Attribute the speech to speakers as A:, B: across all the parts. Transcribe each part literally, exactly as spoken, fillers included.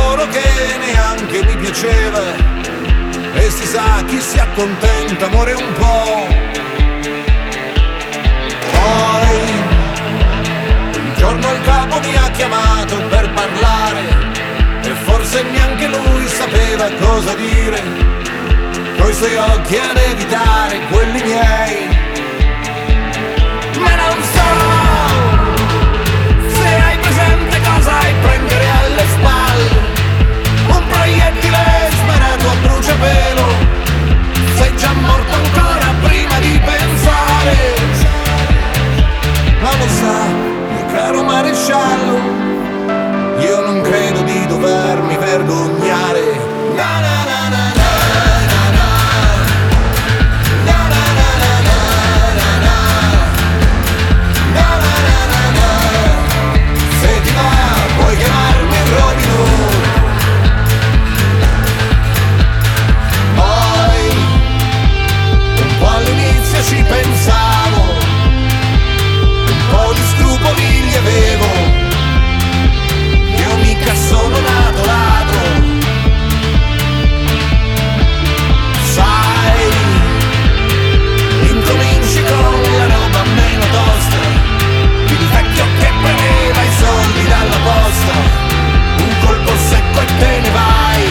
A: lavoro che neanche mi piaceva, e si sa chi si accontenta muore un po'. Poi un giorno il capo mi ha chiamato per parlare, e forse neanche lui sapeva cosa dire, coi suoi occhi ad evitare quelli miei. Ma non so se hai presente cosa hai prendere alle spalle un proiettile sparato a bruciapelo. Sei già morto ancora prima di pensare. Ma lo sa, mio caro maresciallo, io non credo di dovermi vergognare. Na na na na na. Puoi chiamarmi Robin Hood. Poi un po' all'inizio ci pensavo, un po' di scrupoli li avevo, io mica sono nato ladro. Sai, incominci con la roba meno tosta, il vecchio che prendeva i soldi dalla posta, un colpo secco e te ne vai.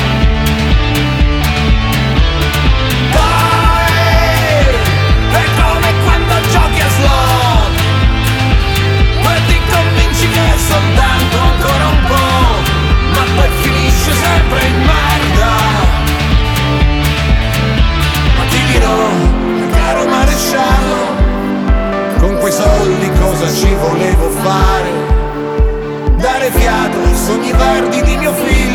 A: Poi è come quando giochi a slot e ti convinci che è soltanto ancora un po', ma poi finisce sempre in merda. Ma ti dirò, caro maresciallo, con quei soldi cosa ci volevo fare? Dare fiato ai sogni verdi di mio figlio.